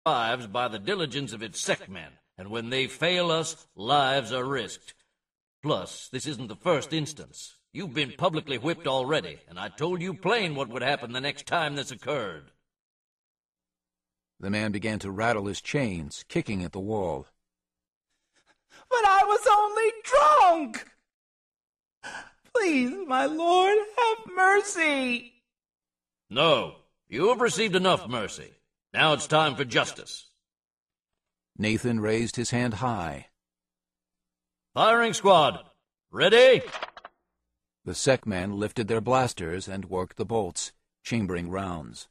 lives by the diligence of its sectmen, and when they fail us, lives are risked. Plus, this isn't the first instance. You've been publicly whipped already, and I told you plain what would happen the next time this occurred. The man began to rattle his chains, kicking at the wall. But I was only drunk! Please, my lord, have mercy! No, you have received enough mercy. Now it's time for justice. Nathan raised his hand high. Firing squad, ready? The sectmen lifted their blasters and worked the bolts, chambering rounds.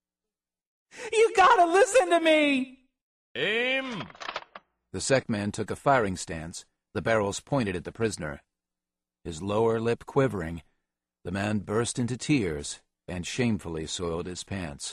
You gotta listen to me! Aim! The sectman took a firing stance, the barrels pointed at the prisoner. His lower lip quivering, the man burst into tears and shamefully soiled his pants.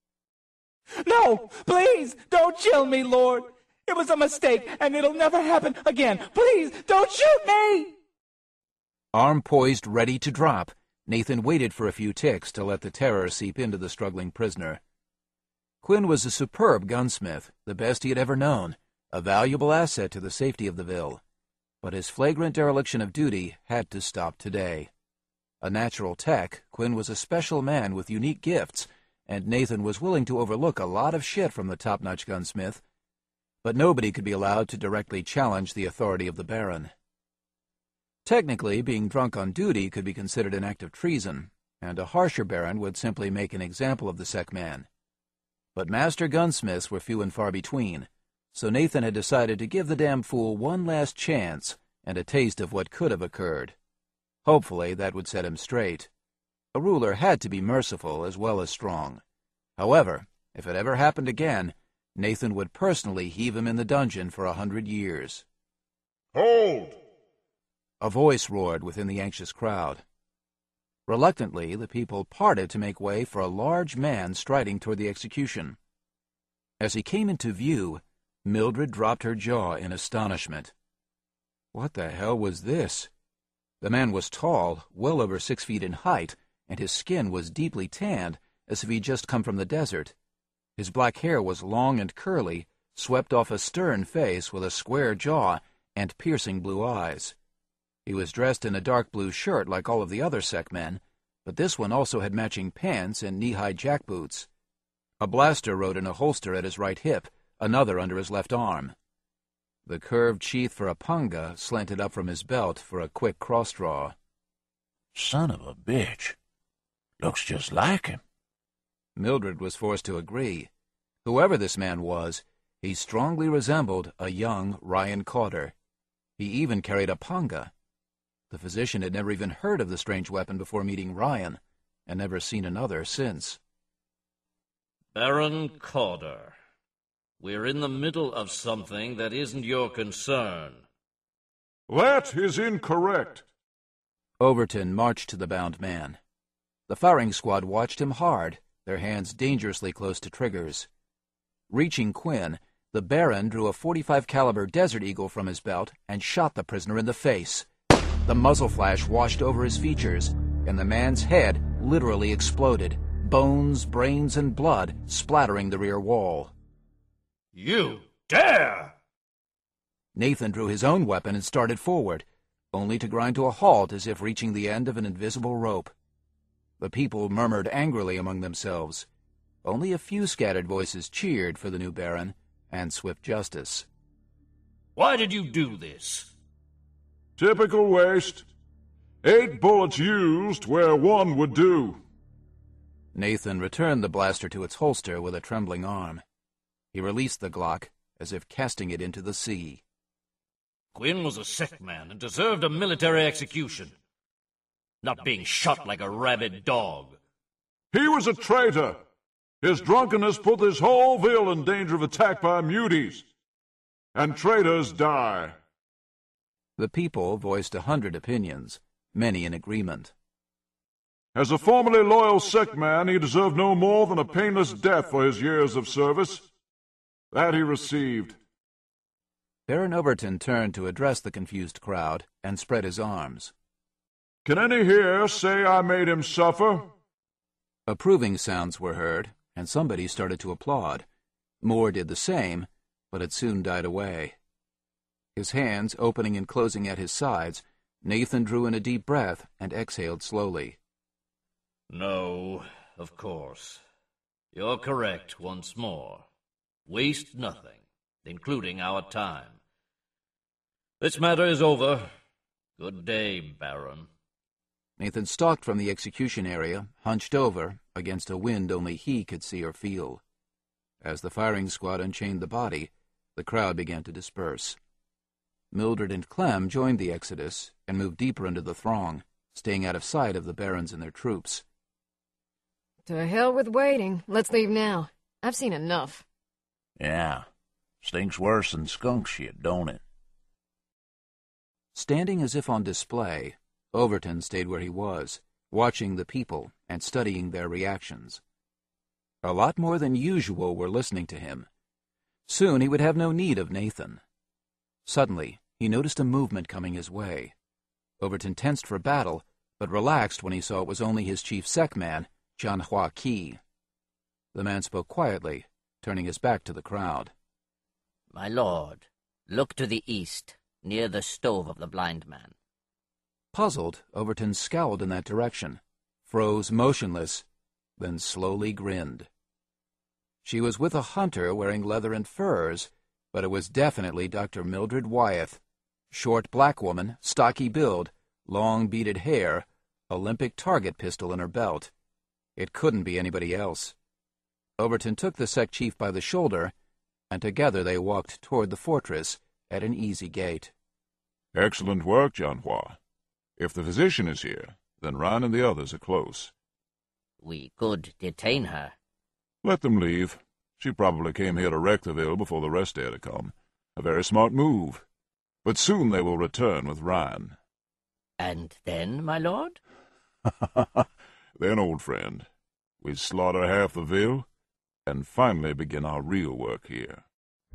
No, please, don't kill me, Lord. It was a mistake, and it'll never happen again. Please, don't shoot me! Arm poised, ready to drop, Nathan waited for a few ticks to let the terror seep into the struggling prisoner. Quinn was a superb gunsmith, the best he had ever known, a valuable asset to the safety of the Ville. But his flagrant dereliction of duty had to stop today. A natural tech, Quinn was a special man with unique gifts, and Nathan was willing to overlook a lot of shit from the top-notch gunsmith. But nobody could be allowed to directly challenge the authority of the Baron. Technically, being drunk on duty could be considered an act of treason, and a harsher Baron would simply make an example of the sectman. But master gunsmiths were few and far between, so Nathan had decided to give the damn fool one last chance and a taste of what could have occurred. Hopefully that would set him straight. A ruler had to be merciful as well as strong. However, if it ever happened again, Nathan would personally heave him in the dungeon for 100 years. Hold! A voice roared within the anxious crowd. Reluctantly, the people parted to make way for a large man striding toward the execution. As he came into view, Mildred dropped her jaw in astonishment. What the hell was this? The man was tall, well over 6 feet in height, and his skin was deeply tanned, as if he'd just come from the desert. His black hair was long and curly, swept off a stern face with a square jaw and piercing blue eyes. He was dressed in a dark blue shirt like all of the other sectmen, but this one also had matching pants and knee-high jackboots. A blaster rode in a holster at his right hip, another under his left arm. The curved sheath for a punga slanted up from his belt for a quick cross-draw. Son of a bitch. Looks just like him. Mildred was forced to agree. Whoever this man was, he strongly resembled a young Ryan Carter. He even carried a punga. The physician had never even heard of the strange weapon before meeting Ryan, and never seen another since. Baron Carter, we're in the middle of something that isn't your concern. That is incorrect. Overton marched to the bound man. The firing squad watched him hard, their hands dangerously close to triggers. Reaching Quinn, the Baron drew a .45 caliber Desert Eagle from his belt and shot the prisoner in the face. The muzzle flash washed over his features, and the man's head literally exploded, bones, brains, and blood splattering the rear wall. You dare! Nathan drew his own weapon and started forward, only to grind to a halt as if reaching the end of an invisible rope. The people murmured angrily among themselves. Only a few scattered voices cheered for the new Baron and swift justice. Why did you do this? Typical waste. 8 bullets used where 1 would do. Nathan returned the blaster to its holster with a trembling arm. He released the Glock, as if casting it into the sea. Quinn was a sick man and deserved a military execution, not being shot like a rabid dog. He was a traitor. His drunkenness put this whole Ville in danger of attack by muties. And traitors die. The people voiced 100 opinions, many in agreement. As a formerly loyal sectman, he deserved no more than a painless death for his years of service. That he received. Baron Overton turned to address the confused crowd and spread his arms. Can any here say I made him suffer? Approving sounds were heard, and somebody started to applaud. Moore did the same, but it soon died away. His hands opening and closing at his sides, Nathan drew in a deep breath and exhaled slowly. No, of course. You're correct once more. Waste nothing, including our time. This matter is over. Good day, Baron. Nathan stalked from the execution area, hunched over, against a wind only he could see or feel. As the firing squad unchained the body, the crowd began to disperse. Mildred and Clem joined the exodus and moved deeper into the throng, staying out of sight of the barons and their troops. To hell with waiting. Let's leave now. I've seen enough. Yeah. Stinks worse than skunk shit, don't it? Standing as if on display, Overton stayed where he was, watching the people and studying their reactions. A lot more than usual were listening to him. Soon he would have no need of Nathan. Suddenly, he noticed a movement coming his way. Overton tensed for battle, but relaxed when he saw it was only his chief secman, Jianhua Qi. The man spoke quietly, turning his back to the crowd. My lord, look to the east, near the stove of the blind man. Puzzled, Overton scowled in that direction, froze motionless, then slowly grinned. She was with a hunter wearing leather and furs, but it was definitely Dr. Mildred Wyeth. Short black woman, stocky build, long beaded hair, Olympic target pistol in her belt. It couldn't be anybody else. Overton took the sect chief by the shoulder, and together they walked toward the fortress at an easy gait. Excellent work, Jianhua. If the physician is here, then Ryan and the others are close. We could detain her. Let them leave. She probably came here to wreck the Ville before the rest dare to come. A very smart move. But soon they will return with Ryan. And then, my lord? Then, old friend, we slaughter half the Ville, and finally begin our real work here.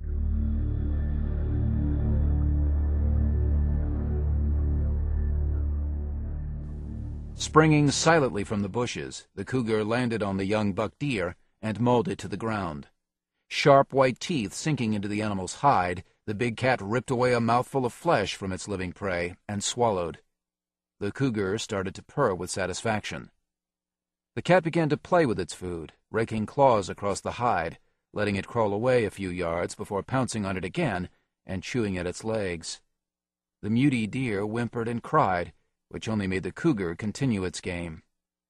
Springing silently from the bushes, the cougar landed on the young buck deer and mauled it to the ground. Sharp white teeth sinking into the animal's hide, the big cat ripped away a mouthful of flesh from its living prey and swallowed. The cougar started to purr with satisfaction. The cat began to play with its food, raking claws across the hide, letting it crawl away a few yards before pouncing on it again and chewing at its legs. The muty deer whimpered and cried, which only made the cougar continue its game.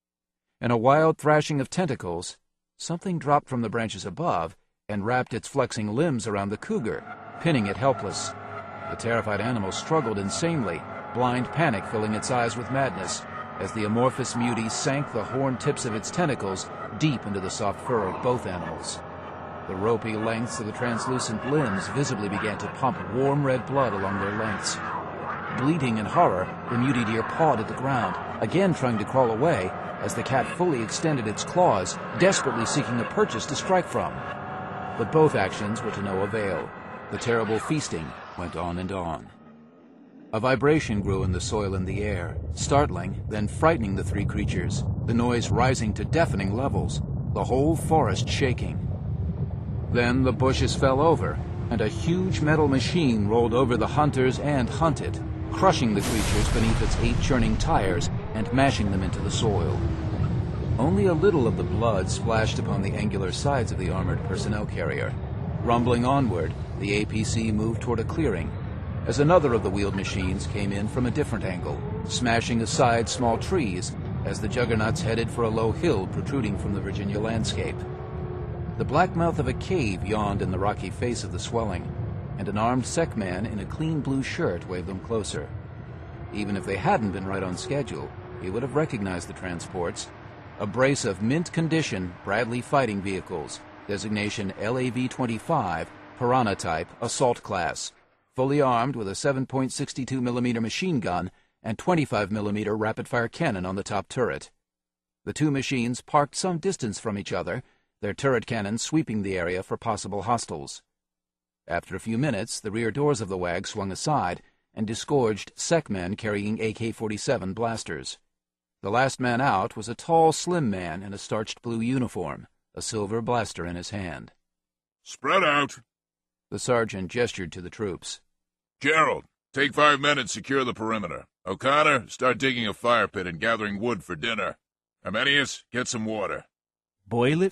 In a wild thrashing of tentacles, something dropped from the branches above and wrapped its flexing limbs around the cougar, pinning it helpless. The terrified animal struggled insanely, blind panic filling its eyes with madness, as the amorphous muty sank the horn tips of its tentacles deep into the soft fur of both animals. The ropey lengths of the translucent limbs visibly began to pump warm red blood along their lengths. Bleating in horror, the muty deer pawed at the ground, again trying to crawl away, as the cat fully extended its claws, desperately seeking a purchase to strike from. But both actions were to no avail. The terrible feasting went on and on. A vibration grew in the soil and the air, startling, then frightening the three creatures, the noise rising to deafening levels, the whole forest shaking. Then the bushes fell over, and a huge metal machine rolled over the hunters and hunted, crushing the creatures beneath its 8 churning tires and mashing them into the soil. Only a little of the blood splashed upon the angular sides of the armored personnel carrier. Rumbling onward, the APC moved toward a clearing, as another of the wheeled machines came in from a different angle, smashing aside small trees as the juggernauts headed for a low hill protruding from the Virginia landscape. The black mouth of a cave yawned in the rocky face of the swelling, and an armed secman in a clean blue shirt waved them closer. Even if they hadn't been right on schedule, he would have recognized the transports, a brace of mint-condition Bradley fighting vehicles, designation LAV-25, Piranha type, assault class, fully armed with a 7.62mm machine gun and 25mm rapid-fire cannon on the top turret. The two machines parked some distance from each other, their turret cannons sweeping the area for possible hostiles. After a few minutes, the rear doors of the WAG swung aside and disgorged secmen carrying AK-47 blasters. The last man out was a tall, slim man in a starched blue uniform, a silver blaster in his hand. Spread out. The sergeant gestured to the troops. Gerald, take 5 men and secure the perimeter. O'Connor, start digging a fire pit and gathering wood for dinner. Arminius, get some water. Boil it